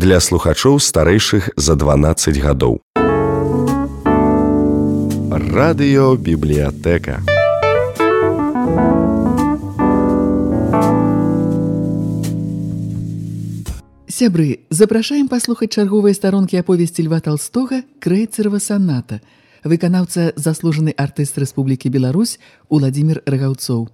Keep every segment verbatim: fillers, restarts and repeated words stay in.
для слухачоў старэйшых за дванаццаць гадоў. Радыёбібліятэка. Сябры, запрашаем паслухаць чарговыя старонкі аповесці Льва Талстога «Крэйцерава саната». Выканаўца заслужаны артыст Рэспублікі Беларусь Уладзімір Рагаўцоў.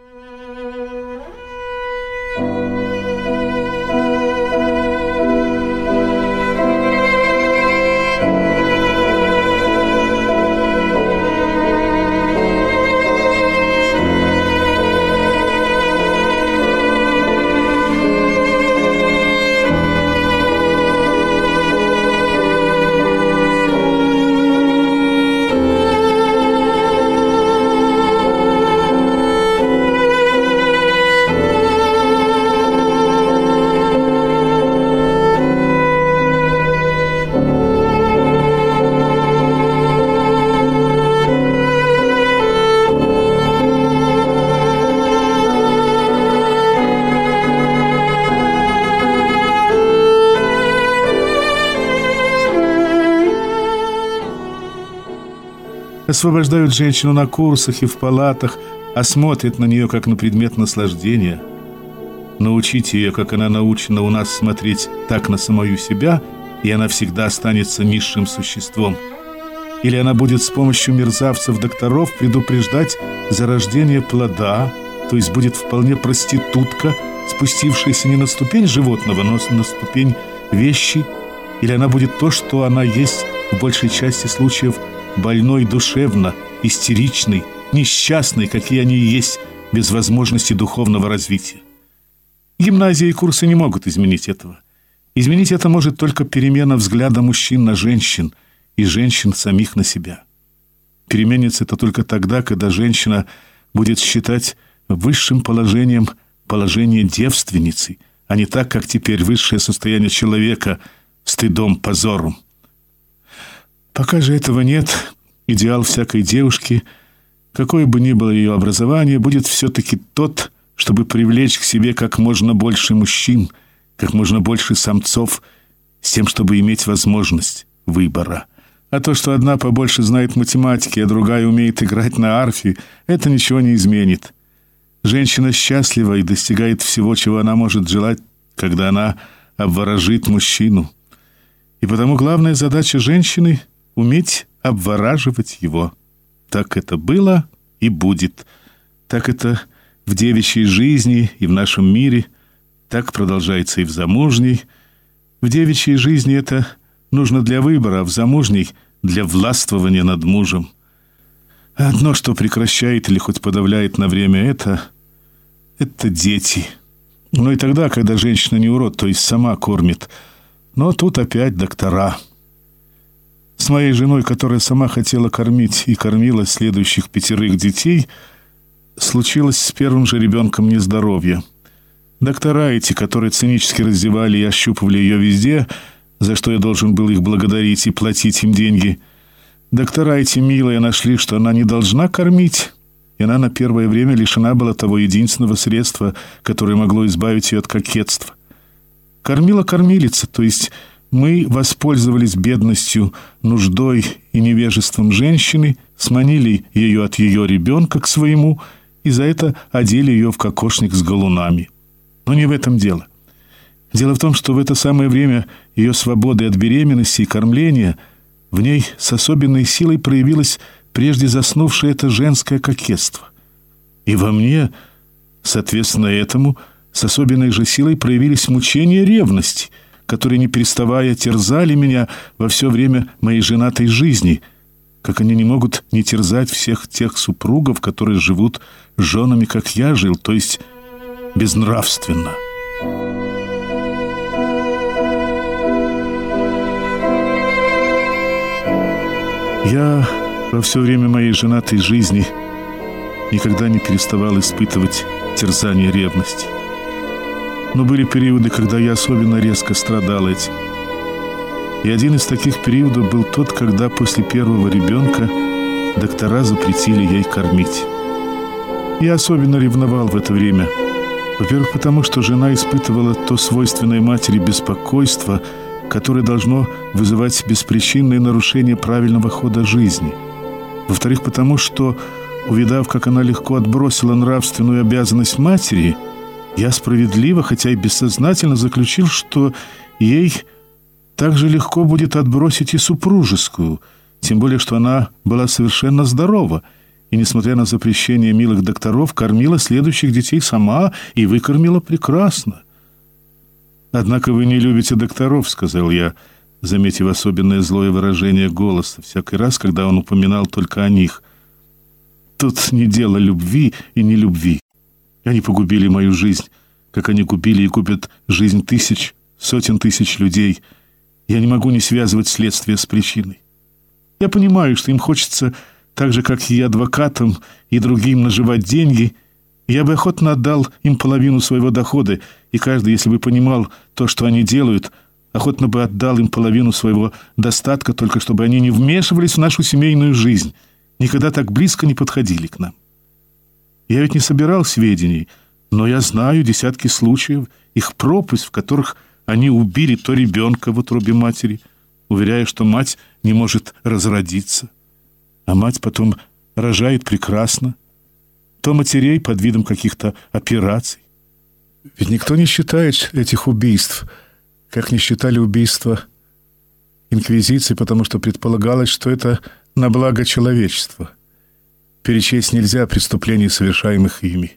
Освобождают женщину на курсах и в палатах, а смотрят на нее как на предмет наслаждения. Научите ее, как она научена у нас смотреть так на самую себя, и она всегда останется низшим существом. Или она будет с помощью мерзавцев-докторов предупреждать зарождение плода, то есть будет вполне проститутка, спустившаяся не на ступень животного, но на ступень вещи. Или она будет то, что она есть в большей части случаев, больной душевно, истеричный, несчастный, какие они и есть, без возможности духовного развития. Гимназии и курсы не могут изменить этого. Изменить это может только перемена взгляда мужчин на женщин и женщин самих на себя. Переменится это только тогда, когда женщина будет считать высшим положением положение девственницы, а не так, как теперь высшее состояние человека стыдом, позором. Пока же этого нет, идеал всякой девушки, какое бы ни было ее образование, будет все-таки тот, чтобы привлечь к себе как можно больше мужчин, как можно больше самцов, с тем, чтобы иметь возможность выбора. А то, что одна побольше знает математики, а другая умеет играть на арфе, это ничего не изменит. Женщина счастлива и достигает всего, чего она может желать, когда она обворожит мужчину. И потому главная задача женщины — уметь обвораживать его. Так это было и будет. Так это в девичьей жизни и в нашем мире. Так продолжается и в замужней. В девичьей жизни это нужно для выбора, а в замужней — для властвования над мужем. А одно, что прекращает или хоть подавляет на время это — это дети. Но и тогда, когда женщина не урод, то есть сама кормит. Но тут опять доктора. С моей женой, которая сама хотела кормить и кормила следующих пятерых детей, случилось с первым же ребенком нездоровье. Доктора эти, которые цинически раздевали и ощупывали ее везде, за что я должен был их благодарить и платить им деньги, доктора эти милые нашли, что она не должна кормить, и она на первое время лишена была того единственного средства, которое могло избавить ее от кокетства. Кормила кормилица, то есть мы воспользовались бедностью, нуждой и невежеством женщины, сманили ее от ее ребенка к своему и за это одели ее в кокошник с галунами. Но не в этом дело. Дело в том, что в это самое время ее свободы от беременности и кормления в ней с особенной силой проявилось прежде заснувшее это женское кокетство. И во мне, соответственно этому, с особенной же силой проявились мучения ревности, которые, не переставая, терзали меня во все время моей женатой жизни, как они не могут не терзать всех тех супругов, которые живут с женами, как я жил, то есть безнравственно. Я во все время моей женатой жизни никогда не переставал испытывать терзание ревности. Но были периоды, когда я особенно резко страдал этим. И один из таких периодов был тот, когда после первого ребенка доктора запретили ей кормить. Я особенно ревновал в это время. Во-первых, потому что жена испытывала то свойственное матери беспокойство, которое должно вызывать беспричинное нарушение правильного хода жизни. Во-вторых, потому что, увидав, как она легко отбросила нравственную обязанность матери, я справедливо, хотя и бессознательно заключил, что ей так же легко будет отбросить и супружескую, тем более, что она была совершенно здорова и, несмотря на запрещение милых докторов, кормила следующих детей сама и выкормила прекрасно. «Однако вы не любите докторов», — сказал я, заметив особенное злое выражение голоса всякий раз, когда он упоминал только о них. «Тут не дело любви и нелюбви. Они погубили мою жизнь, как они губили и губят жизнь тысяч, сотен тысяч людей. Я не могу не связывать следствие с причиной. Я понимаю, что им хочется, так же, как и адвокатам и другим, наживать деньги. Я бы охотно отдал им половину своего дохода, и каждый, если бы понимал то, что они делают, охотно бы отдал им половину своего достатка, только чтобы они не вмешивались в нашу семейную жизнь, никогда так близко не подходили к нам. Я ведь не собирал сведений, но я знаю десятки случаев, их пропасть, в которых они убили то ребенка в утробе матери, уверяя, что мать не может разродиться, а мать потом рожает прекрасно, то матерей под видом каких-то операций. Ведь никто не считает этих убийств, как не считали убийства инквизиции, потому что предполагалось, что это на благо человечества. Перечесть нельзя преступлений, совершаемых ими.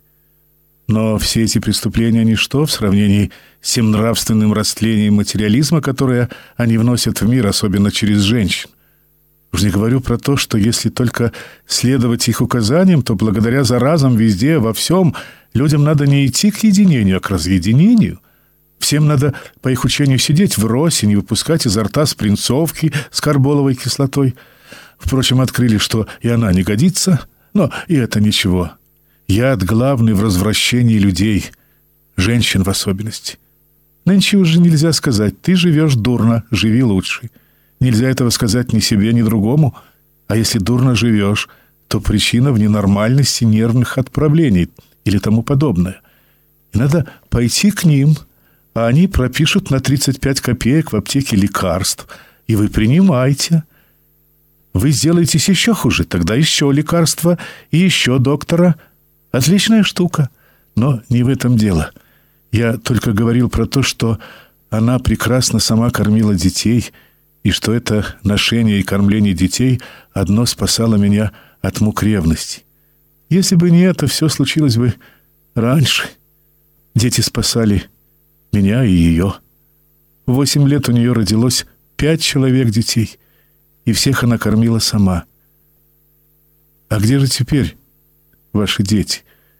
Но все эти преступления — ничто в сравнении с тем нравственным растлением материализма, которое они вносят в мир, особенно через женщин. Уж не говорю про то, что если только следовать их указаниям, то благодаря заразам везде, во всем, людям надо не идти к единению, а к разъединению. Всем надо, по их учению, сидеть врозь и не выпускать изо рта спринцовки с карболовой кислотой. Впрочем, открыли, что и она не годится, но и это ничего. Яд главный в развращении людей, женщин в особенности. Нынче уже нельзя сказать: ты живешь дурно, живи лучше. Нельзя этого сказать ни себе, ни другому. А если дурно живешь, то причина в ненормальности нервных отправлений или тому подобное. И надо пойти к ним, а они пропишут на тридцать пять копеек в аптеке лекарств, и вы принимаете. Вы сделаетесь еще хуже, тогда еще лекарства и еще доктора. Отличная штука, но не в этом дело. Я только говорил про то, что она прекрасно сама кормила детей, и что это ношение и кормление детей одно спасало меня от мук ревности. Если бы не это, все случилось бы раньше. Дети спасали меня и ее. В восемь лет у нее родилось пять человек детей, и всех она кормила сама. А где же теперь ваши дети?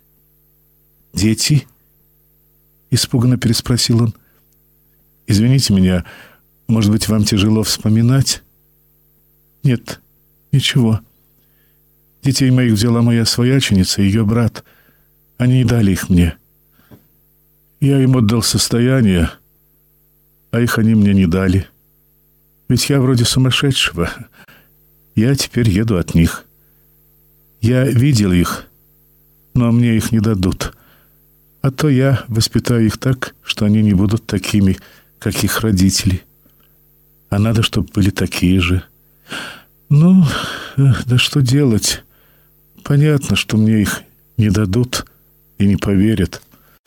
Дети? Испуганно переспросил он. Извините меня, может быть, вам тяжело вспоминать? Нет, ничего. Детей моих взяла моя свояченица и ее брат. Они не дали их мне. Я им отдал состояние, а их они мне не дали. Ведь я вроде сумасшедшего. Я теперь еду от них. Я видел их, но мне их не дадут. А то я воспитаю их так, что они не будут такими, как их родители. А надо, чтобы были такие же. Ну, да что делать? Понятно, что мне их не дадут и не поверят.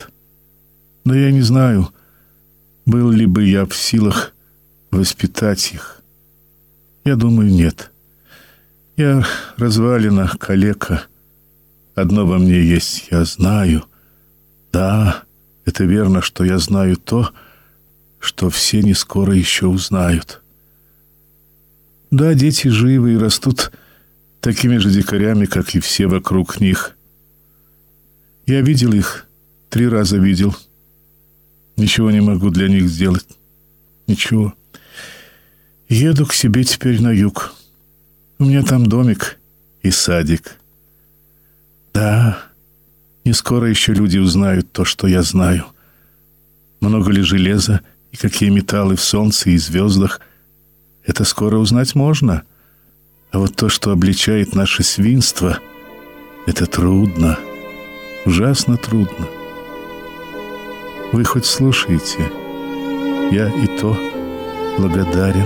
Но я не знаю, был ли бы я в силах воспитать их. Я думаю, нет. Я развалина, калека. Одно во мне есть, я знаю. Да, это верно, что я знаю то, что все не скоро еще узнают. Да, дети живы и растут такими же дикарями, как и все вокруг них. Я видел их, три раза видел. Ничего не могу для них сделать. Ничего. Еду к себе теперь на юг. У меня там домик и садик. Да, не скоро еще люди узнают то, что я знаю. Много ли железа и какие металлы в солнце и звездах, это скоро узнать можно. А вот то, что обличает наше свинство, это трудно, ужасно трудно. Вы хоть слушаете? Я и то благодарен.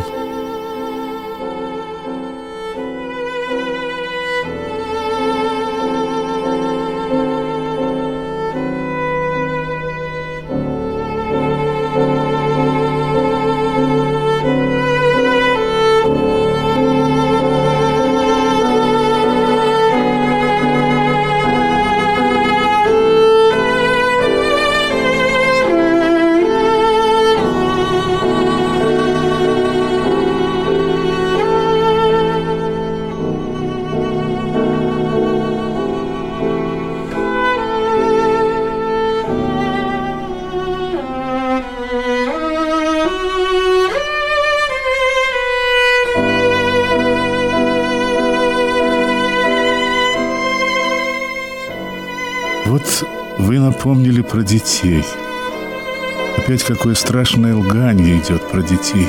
Вот вы напомнили про детей. Опять какое страшное лганье идет про детей.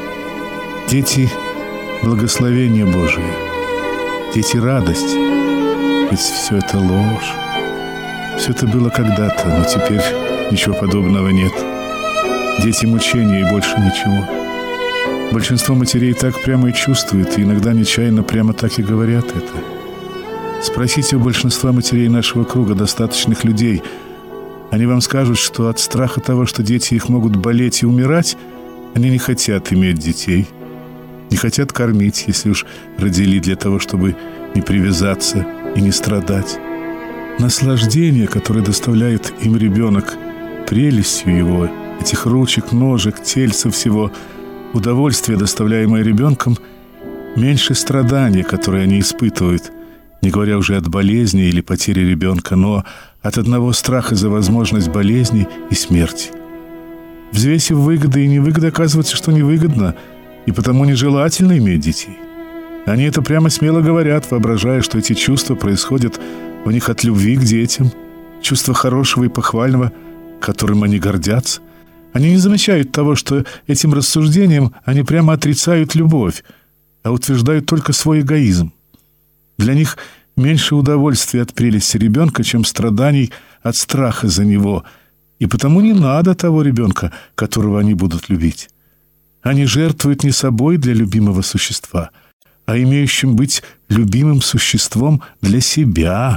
Дети – благословение Божие. Дети – радость. Ведь все это ложь. Все это было когда-то, но теперь ничего подобного нет. Дети – мучения и больше ничего. Большинство матерей так прямо и чувствуют, и иногда нечаянно прямо так и говорят это. Спросите у большинства матерей нашего круга, достаточных людей. Они вам скажут, что от страха того, что дети их могут болеть и умирать, они не хотят иметь детей. Не хотят кормить, если уж родили для того, чтобы не привязаться и не страдать. Наслаждение, которое доставляет им ребенок, прелестью его, этих ручек, ножек, тельца всего, удовольствие, доставляемое ребенком, меньше страдания, которые они испытывают, не говоря уже от болезни или потери ребенка, но от одного страха за возможность болезни и смерти. Взвесив выгоды и невыгоды, оказывается, что невыгодно, и потому нежелательно иметь детей. Они это прямо смело говорят, воображая, что эти чувства происходят у них от любви к детям, чувства хорошего и похвального, которым они гордятся. Они не замечают того, что этим рассуждением они прямо отрицают любовь, а утверждают только свой эгоизм. Для них меньше удовольствия от прелести ребенка, чем страданий от страха за него, и потому не надо того ребенка, которого они будут любить. Они жертвуют не собой для любимого существа, а имеющим быть любимым существом для себя.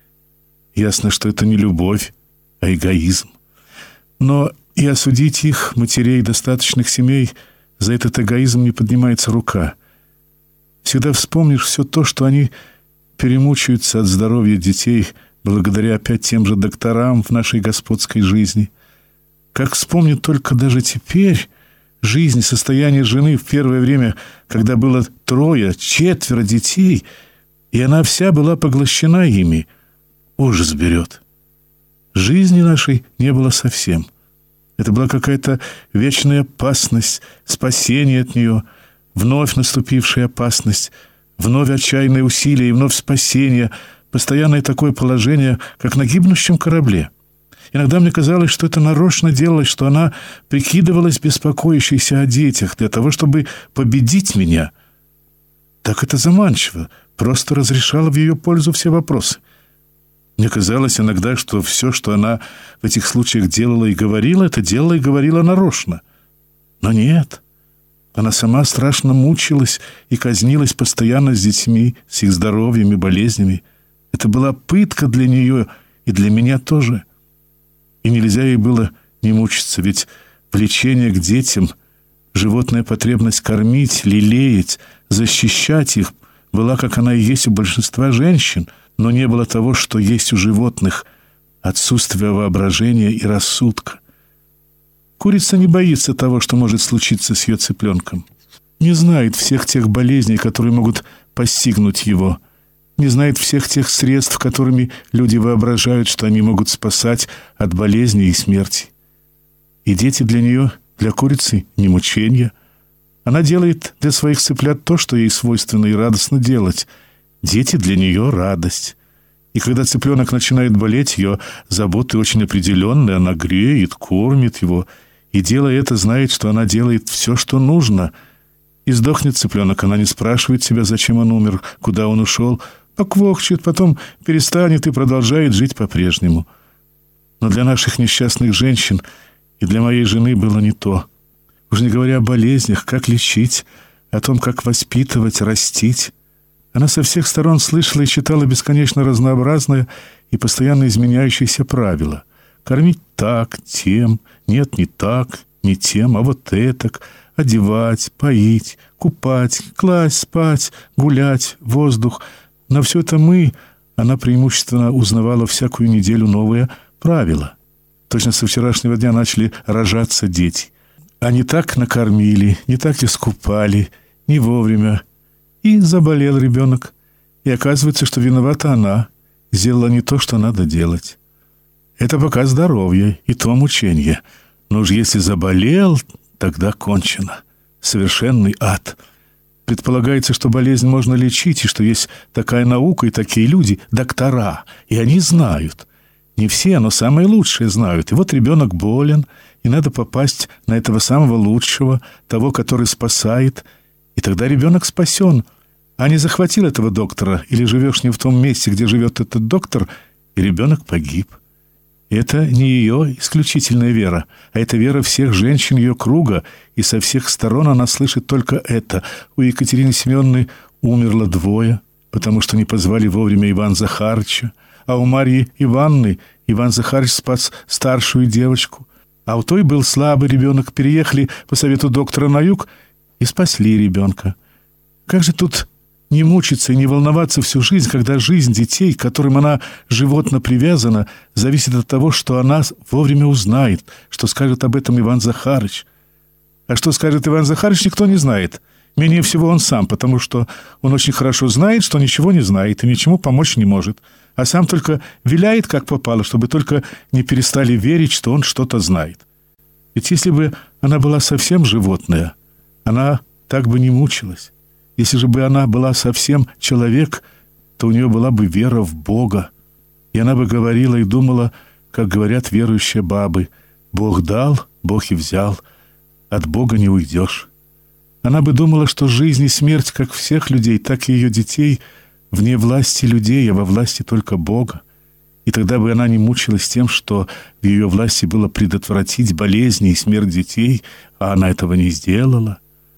Ясно, что это не любовь, а эгоизм. Но и осудить их, матерей достаточных семей, за этот эгоизм не поднимается рука. Всегда вспомнишь все то, что они перемучаются от здоровья детей благодаря опять тем же докторам в нашей господской жизни. Как вспомнит только даже теперь жизнь, состояние жены в первое время, когда было трое, четверо детей, и она вся была поглощена ими, ужас берет. Жизни нашей не было совсем. Это была какая-то вечная опасность, спасение от нее, вновь наступившая опасность, вновь отчаянные усилия и вновь спасение, постоянное такое положение, как на гибнущем корабле. Иногда мне казалось, что это нарочно делалось, что она прикидывалась беспокоящейся о детях для того, чтобы победить меня. Так это заманчиво, просто разрешала в ее пользу все вопросы. Мне казалось иногда, что все, что она в этих случаях делала и говорила, это делала и говорила нарочно. Но нет. Она сама страшно мучилась и казнилась постоянно с детьми, с их здоровьем и болезнями. Это была пытка для нее и для меня тоже. И нельзя ей было не мучиться, ведь влечение к детям, животная потребность кормить, лелеять, защищать их была, как она и есть у большинства женщин, но не было того, что есть у животных — отсутствие воображения и рассудка. Курица не боится того, что может случиться с ее цыпленком. Не знает всех тех болезней, которые могут постигнуть его. Не знает всех тех средств, которыми люди воображают, что они могут спасать от болезни и смерти. И дети для нее, для курицы, не мучения. Она делает для своих цыплят то, что ей свойственно и радостно делать. Дети для нее — радость. И когда цыпленок начинает болеть, ее заботы очень определенные. Она греет, кормит его. И, делая это, знает, что она делает все, что нужно. И сдохнет цыпленок, она не спрашивает себя, зачем он умер, куда он ушел. Поквохчет, потом перестанет и продолжает жить по-прежнему. Но для наших несчастных женщин и для моей жены было не то. Уж не говоря о болезнях, как лечить, о том, как воспитывать, растить. Она со всех сторон слышала и читала бесконечно разнообразное и постоянно изменяющиеся правила. Кормить так, тем, нет, не так, не тем, а вот этак, одевать, поить, купать, класть, спать, гулять, воздух. На все это мы, она преимущественно узнавала всякую неделю новые правила. Точно со вчерашнего дня начали рожаться дети. А не так накормили, не так искупали, не вовремя. И заболел ребенок. И оказывается, что виновата она. Сделала не то, что надо делать. Это пока здоровье, и то мучение. Но уж если заболел, тогда кончено. Совершенный ад. Предполагается, что болезнь можно лечить, и что есть такая наука и такие люди, доктора. И они знают. Не все, но самые лучшие знают. И вот ребенок болен, и надо попасть на этого самого лучшего, того, который спасает. И тогда ребенок спасен. А не захватил этого доктора, или живешь не в том месте, где живет этот доктор, и ребенок погиб. И это не ее исключительная вера, а это вера всех женщин ее круга, и со всех сторон она слышит только это. У Екатерины Семеновны умерло двое, потому что не позвали вовремя Ивана Захарыча, а у Марьи Ивановны Иван Захарыч спас старшую девочку, а у той был слабый ребенок, переехали по совету доктора на юг и спасли ребенка. Как же тут не мучиться и не волноваться всю жизнь, когда жизнь детей, к которым она животно привязана, зависит от того, что она вовремя узнает, что скажет об этом Иван Захарыч. А что скажет Иван Захарыч, никто не знает. Менее всего он сам, потому что он очень хорошо знает, что ничего не знает и ничему помочь не может. А сам только виляет, как попало, чтобы только не перестали верить, что он что-то знает. Ведь если бы она была совсем животное, она так бы не мучилась. Если же бы она была совсем человек, то у нее была бы вера в Бога. И она бы говорила и думала, как говорят верующие бабы: «Бог дал, Бог и взял, от Бога не уйдешь». Она бы думала, что жизнь и смерть как всех людей, так и ее детей вне власти людей, а во власти только Бога. И тогда бы она не мучилась тем, что в ее власти было предотвратить болезни и смерть детей, а она этого не сделала.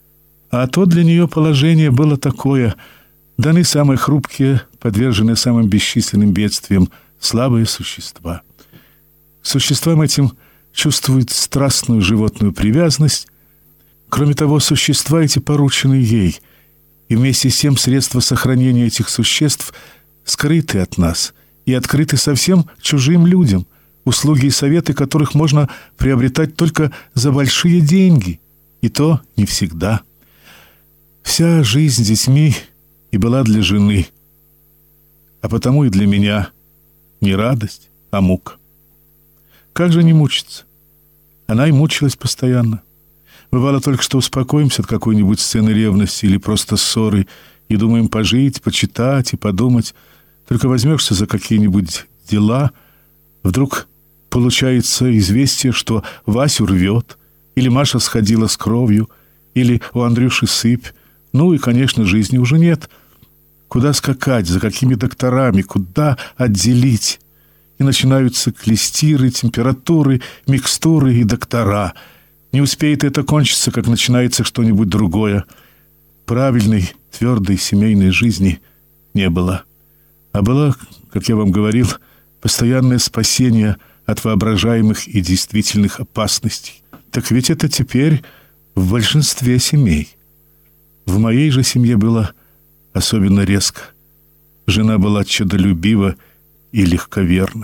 А то для нее положение было такое: даны самые хрупкие, подверженные самым бесчисленным бедствиям, слабые существа. К существам этим чувствует страстную животную привязанность. Кроме того, существа эти поручены ей, и вместе с тем средства сохранения этих существ скрыты от нас и открыты совсем чужим людям, услуги и советы которых можно приобретать только за большие деньги, и то не всегда. Вся жизнь с детьми и была для жены, а потому и для меня не радость, а мука. Как же не мучиться? Она и мучилась постоянно. Бывало только, что успокоимся от какой-нибудь сцены ревности или просто ссоры и думаем пожить, почитать и подумать. Только возьмешься за какие-нибудь дела, вдруг получается известие, что Васю рвет, или Маша сходила с кровью, или у Андрюши сыпь. Ну и, конечно, жизни уже нет. Куда скакать, за какими докторами, куда отделить? И начинаются клестиры, температуры, микстуры и доктора. Не успеет это кончиться, как начинается что-нибудь другое. Правильной, твердой семейной жизни не было. А было, как я вам говорил, постоянное спасение от воображаемых и действительных опасностей. Так ведь это теперь в большинстве семей. В моей же семье было особенно резко. Жена была чадолюбива и легковерна.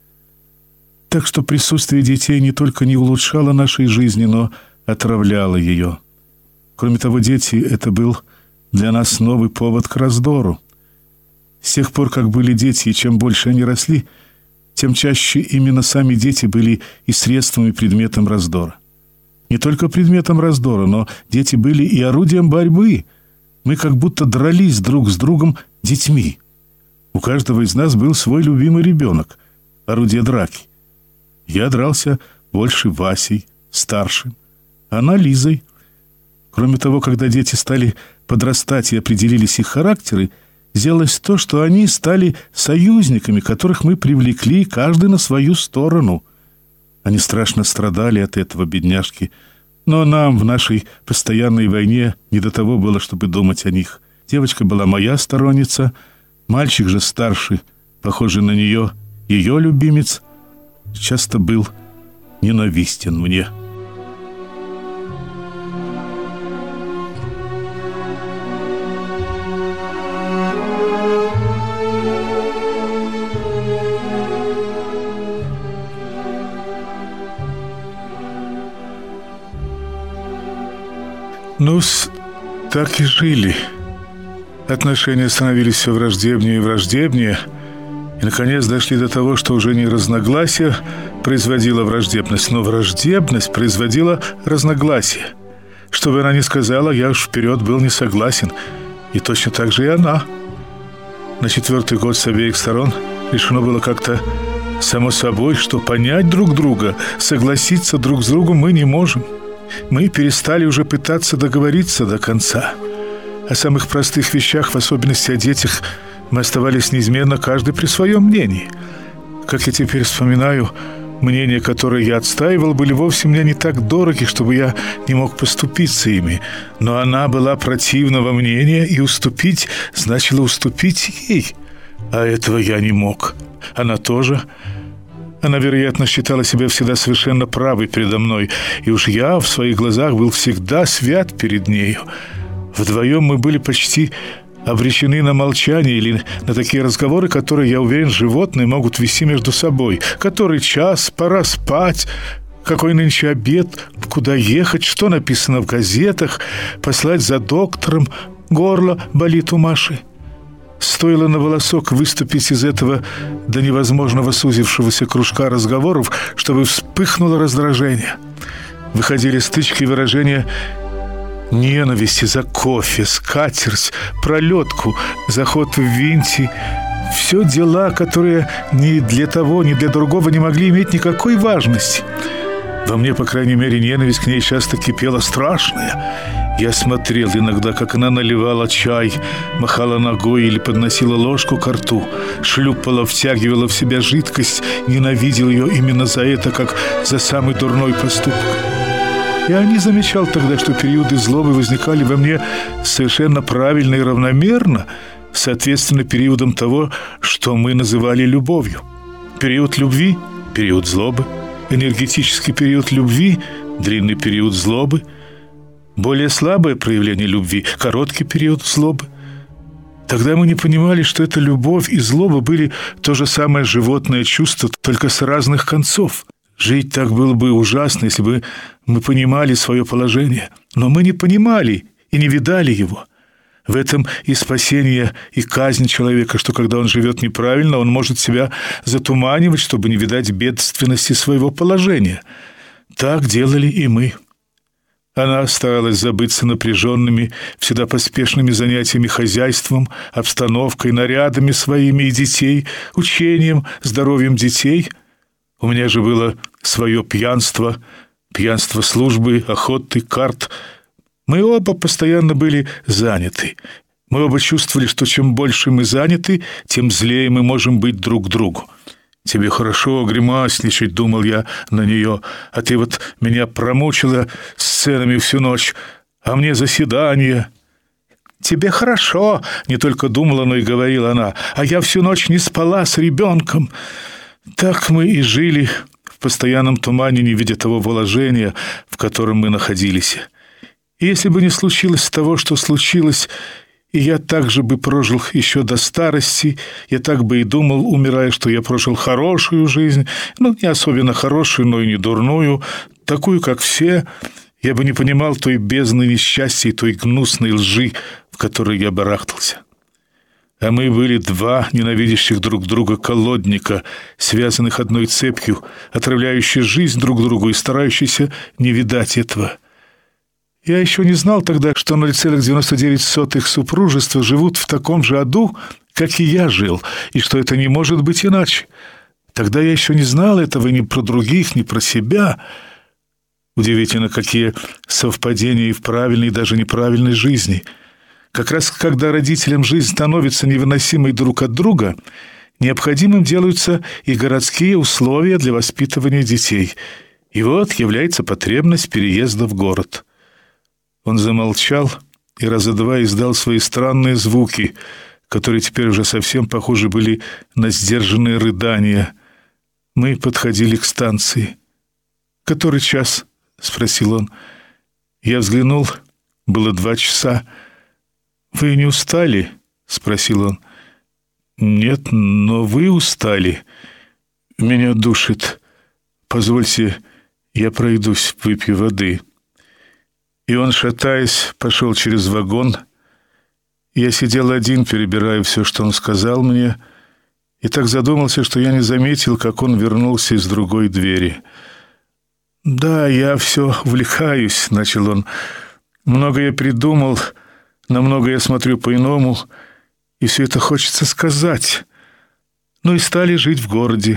Так что присутствие детей не только не улучшало нашей жизни, но отравляло ее. Кроме того, дети — это был для нас новый повод к раздору. С тех пор, как были дети, и чем больше они росли, тем чаще именно сами дети были и средством, и предметом раздора. Не только предметом раздора, но дети были и орудием борьбы. Мы как будто дрались друг с другом детьми. У каждого из нас был свой любимый ребенок, орудие драки. Я дрался больше Васей, старшим, она Лизой. Кроме того, когда дети стали подрастать и определились их характеры, сделалось то, что они стали союзниками, которых мы привлекли, каждый на свою сторону. Они страшно страдали от этого, бедняжки. Но нам в нашей постоянной войне не до того было, чтобы думать о них. Девочка была моя сторонница, мальчик же старший, похожий на нее, ее любимец, часто был ненавистен мне. Ну-с, так и жили. Отношения становились все враждебнее и враждебнее, и, наконец, дошли до того, что уже не разногласие производило враждебность, но враждебность производила разногласие. Что бы она ни сказала, я уж вперед был не согласен, и точно так же и она. На четвертый год с обеих сторон решено было как-то само собой, что понять друг друга, согласиться друг с другом мы не можем. Мы перестали уже пытаться договориться до конца. О самых простых вещах, в особенности о детях, мы оставались неизменно каждый при своем мнении. Как я теперь вспоминаю, мнения, которые я отстаивал, были вовсе мне не так дороги, чтобы я не мог поступиться ими. Но она была противного мнения, и уступить значило уступить ей. А этого я не мог. Она тоже... Она, вероятно, считала себя всегда совершенно правой передо мной, и уж я в своих глазах был всегда свят перед нею. Вдвоем мы были почти обречены на молчание или на такие разговоры, которые, я уверен, животные могут вести между собой. Который час, пора спать, какой нынче обед, куда ехать, что написано в газетах, послать за доктором, горло болит у Маши. Стоило на волосок выступить из этого до невозможного сузившегося кружка разговоров, чтобы вспыхнуло раздражение. Выходили стычки и выражения ненависти за кофе, скатерть, пролетку, заход в винти. Все дела, которые ни для того, ни для другого не могли иметь никакой важности. Во мне, по крайней мере, ненависть к ней часто кипела страшная. Я смотрел иногда, как она наливала чай, махала ногой или подносила ложку ко рту, шлюпала, втягивала в себя жидкость, ненавидел ее именно за это, как за самый дурной поступок. Я не замечал тогда, что периоды злобы возникали во мне совершенно правильно и равномерно, соответственно периодам того, что мы называли любовью. Период любви – период злобы, энергетический период любви – длинный период злобы, более слабое проявление любви – короткий период злобы. Тогда мы не понимали, что эта любовь и злоба были то же самое животное чувство, только с разных концов. Жить так было бы ужасно, если бы мы понимали свое положение. Но мы не понимали и не видали его. В этом и спасение, и казнь человека, что когда он живет неправильно, он может себя затуманивать, чтобы не видать бедственности своего положения. Так делали и мы. Она старалась забыться напряженными, всегда поспешными занятиями хозяйством, обстановкой, нарядами своими и детей, учением, здоровьем детей. У меня же было свое пьянство, пьянство службы, охоты, карт. Мы оба постоянно были заняты. Мы оба чувствовали, что чем больше мы заняты, тем злее мы можем быть друг другу. «Тебе хорошо гримасничать», — думал я на нее, «а ты вот меня промучила сценами всю ночь, а мне заседание». «Тебе хорошо», — не только думала, но и говорила она, «а я всю ночь не спала с ребенком». Так мы и жили в постоянном тумане, не видя того положения, в котором мы находились. И если бы не случилось того, что случилось, и я так же бы прожил еще до старости, я так бы и думал, умирая, что я прожил хорошую жизнь, ну, не особенно хорошую, но и не дурную, такую, как все, я бы не понимал той бездны несчастья и той гнусной лжи, в которой я барахтался. А мы были два ненавидящих друг друга колодника, связанных одной цепью, отравляющие жизнь друг другу и старающиеся не видать этого. Я еще не знал тогда, что ноль целых девяносто девять сотых супружества живут в таком же аду, как и я жил, и что это не может быть иначе. Тогда я еще не знал этого ни про других, ни про себя. Удивительно, какие совпадения и в правильной, и даже неправильной жизни. Как раз когда родителям жизнь становится невыносимой друг от друга, необходимым делаются и городские условия для воспитывания детей. И вот является потребность переезда в город. Он замолчал и раза два издал свои странные звуки, которые теперь уже совсем похожи были на сдержанные рыдания. Мы подходили к станции. «Который час?» — спросил он. Я взглянул. Было два часа. «Вы не устали?» — спросил он. «Нет, но вы устали. Меня душит. Позвольте, я пройдусь, выпью воды». И он, шатаясь, пошел через вагон. Я сидел один, перебирая все, что он сказал мне, и так задумался, что я не заметил, как он вернулся из другой двери. «Да, я все увлекаюсь», — начал он. «Много я придумал, на много я смотрю по-иному, и все это хочется сказать. Ну и стали жить в городе.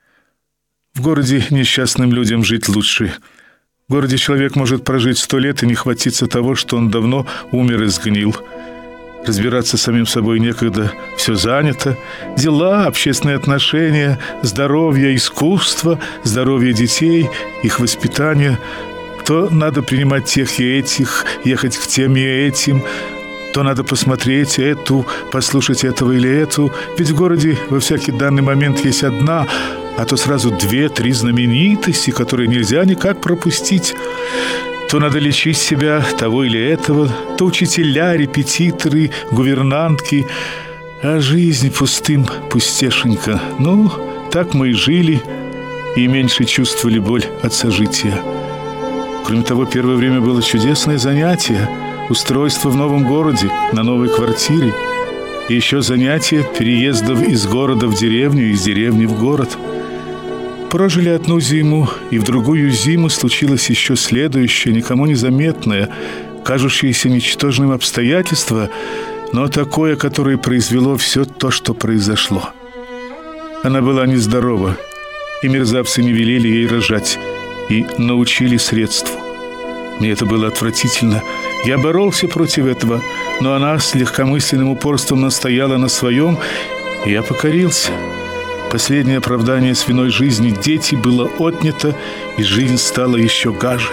В городе несчастным людям жить лучше. В городе человек может прожить сто лет и не хватиться того, что он давно умер и сгнил. Разбираться с самим собой некогда, все занято. Дела, общественные отношения, здоровье, искусство, здоровье детей, их воспитание. То надо принимать тех и этих, ехать к тем и этим, то надо посмотреть эту, послушать этого или эту. Ведь в городе во всякий данный момент есть одна, а то сразу две-три знаменитости, которые нельзя никак пропустить. То надо лечить себя того или этого, то учителя, репетиторы, гувернантки, а жизнь пустым, пустешенька. Ну, так мы и жили, и меньше чувствовали боль от сожития. Кроме того, первое время было чудесное занятие — устройство в новом городе, на новой квартире, и еще занятие переездов из города в деревню, из деревни в город. Прожили одну зиму, и в другую зиму случилось еще следующее, никому незаметное, кажущееся ничтожным обстоятельство, но такое, которое произвело все то, что произошло. Она была нездорова, и мерзавцы не велели ей рожать, и научили средству. Мне это было отвратительно. Я боролся против этого, но она с легкомысленным упорством настояла на своем, и я покорился. Последнее оправдание свиной жизни дети было отнято, и жизнь стала еще гаже.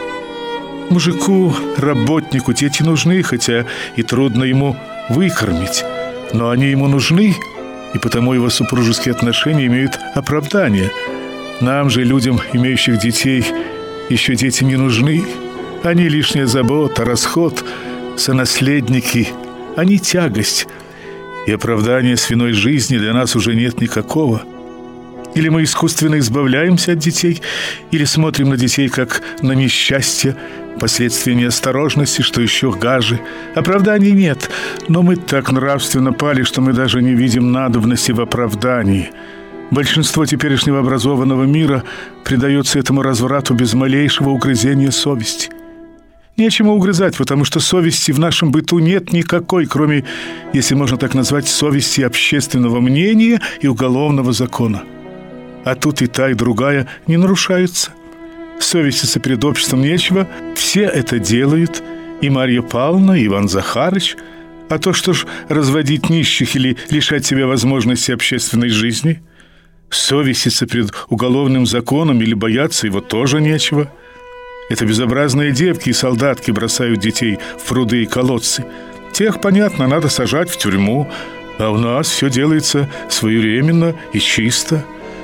Мужику, работнику дети нужны, хотя и трудно ему выкормить, но они ему нужны, и потому его супружеские отношения имеют оправдание. Нам же, людям, имеющих детей, еще дети не нужны. Они лишняя забота, расход, сонаследники, они тягость. И оправдания свиной жизни для нас уже нет никакого. Или мы искусственно избавляемся от детей, или смотрим на детей как на несчастье, последствия неосторожности, что еще гаже. Оправданий нет, но мы так нравственно пали, что мы даже не видим надобности в оправдании. Большинство теперешнего образованного мира предается этому разврату без малейшего угрызения совести. Нечему угрызать, потому что совести в нашем быту нет никакой, кроме, если можно так назвать, совести общественного мнения и уголовного закона. А тут и та, и другая не нарушаются. Совеститься перед обществом нечего, все это делают, и Марья Павловна, и Иван Захарыч. А то что ж разводить нищих или лишать себя возможности общественной жизни? Совеститься перед уголовным законом или бояться его тоже нечего. Это безобразные девки и солдатки бросают детей в пруды и колодцы. Тех, понятно, надо сажать в тюрьму, а у нас все делается своевременно и чисто.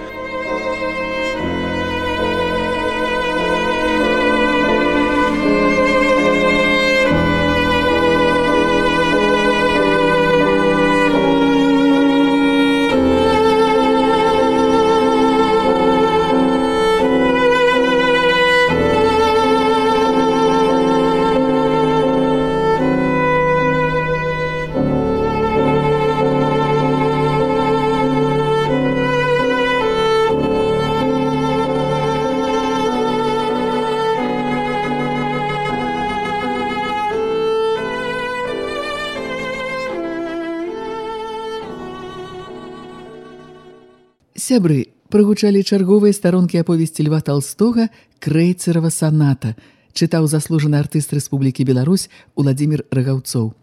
Сябры, прагучалі чарговыя старонкі аповесці Льва Толстога «Крэйцерава саната», чытаў заслужаны артыст Рэспублікі Беларусь Уладзімір Рагаўцоў.